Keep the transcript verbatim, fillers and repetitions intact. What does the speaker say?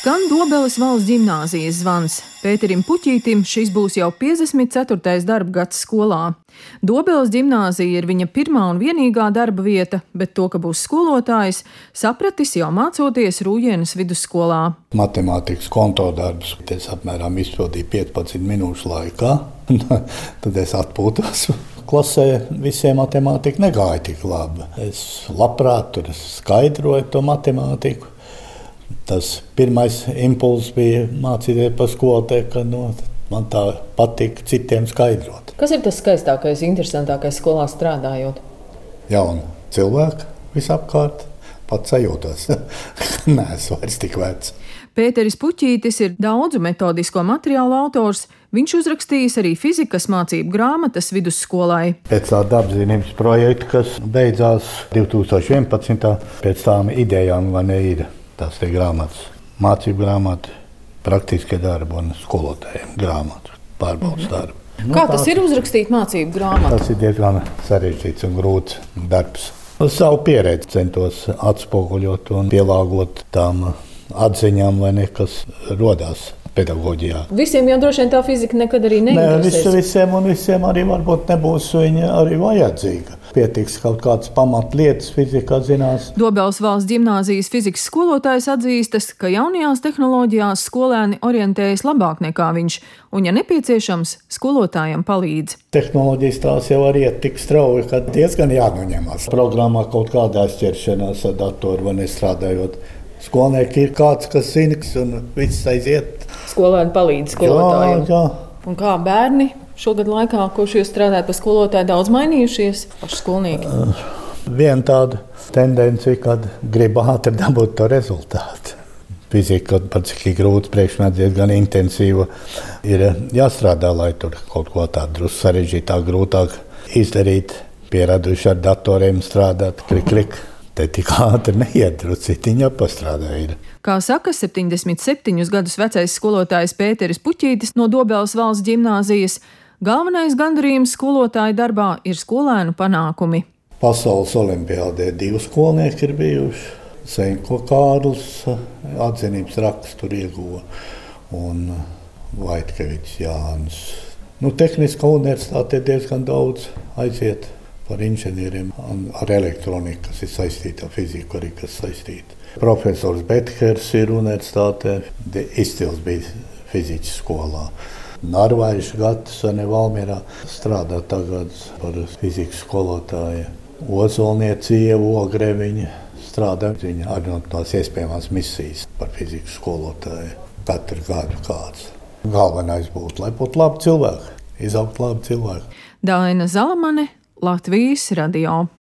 Skan Dobeles valsts ģimnāzijas zvans. Pēterim Puķītim šis būs jau piecdesmit ceturtais darba gads skolā. Dobeles ģimnāzija ir viņa pirmā un vienīgā darba vieta, bet to, ka būs skolotājs, sapratis jau mācoties Rūjienas vidusskolā. Matemātikas kontodarbus es apmēram izpildīju piecpadsmit minūšu laikā. Tad es atpūtos. Klasē visiem matemātika negāja tik labi. Es labprāt tur skaidroju to matemātiku. Tas pirmais impulss bija mācīties par skolotāju, ka no, man tā patīk citiem skaidrot. Kas ir tas skaistākais, interesantākais skolā strādājot? Jauni cilvēki visapkārt, pats sajūtos. Nē, es vairs tik vecs. Pēteris Puķītis ir daudzu metodisko materiālu autors. Viņš uzrakstījis arī fizikas mācību grāmatas vidusskolai. Pēc tā dabaszinības projekta, kas beidzās divi tūkstoši vienpadsmitā. Pēc tām idejām man ir tās te grāmatas, mācību grāmata, praktiskie darbi un skolotājiem grāmatu, pārbaudas darbi. Nu, Kā tas ir uzrakstīt mācību grāmatu? Tas ir diezgan sarežģīts un grūts darbs. Uz savu pieredzi centos atspoguļot un pielāgot tām atziņām, lai nekas rodās pedagoģijā. Visiem jau droši vien tā fizika nekad arī neinteresēs. Ne, visiem un visiem arī varbūt nebūs viņa arī vajadzīga. Pietiks kaut kāds pamatlietas fizikā zinās. Dobeles valsts ģimnāzijas fizikas skolotājs atzīstas, ka jaunajās tehnoloģijās skolēni orientējas labāk nekā viņš, un, ja nepieciešams, skolotājiem palīdz. Tehnoloģijas tās jau arī iet tik strauji, ka diezgan jānoņemās. Programmā kaut kādā ķeršanās ar datoru vai nestrādājot. Skolnieki ir kāds, kas zina, un viss aiziet. Skolēni palīdz skolotājiem. Jā, jā. Un kā bērni šogad laikā, kopš jūs strādājat par skolotāju, daudz mainījušies paši skolnieki? Uh, Viena tāda tendencija, kad grib ātri dabūt to rezultātu. Fizika, pat cik grūts priekšmets, diezgan intensīva, ir jāstrādā, lai tur kaut ko tādu drusku sarežģītāk, grūtāk izdarīt. Pieraduši ar datoriem strādāt, klik, klik. Te tik ātri neiet, drusciņā pastrādā ir. Kā saka septiņdesmit septiņus gadus vecais skolotājs Pēteris Puķītis no Dobeles valsts ģimnāzijas, galvenais gandarījums skolotāja darbā ir skolēnu panākumi. Pasaules olimpiādē divi skolnieki ir bijuši. Senko Kārlis atzinības rakstu ieguva un Vaitkevičs Jānis. Nu, Tehniskā universitātē diezgan daudz aiziet par inženieriem ar elektroniku, kas ir saistīta ar fiziku, arī kas saistīta. Profesors Betkers ir universitātē, izcils bija fizikas skolā. Narvaiša Gatisane Valmierā strādā tagad par fizikas skolotāju. Ozolniece Ieva Ogreviņa strādā, viņa arī no tās iespējamās misijas par fizikas skolotāju. Katru gadu kāds. Galvenais būtu, lai būtu labi cilvēki, izaugt labi cilvēki. Daina Zalamane, Latvijas radio.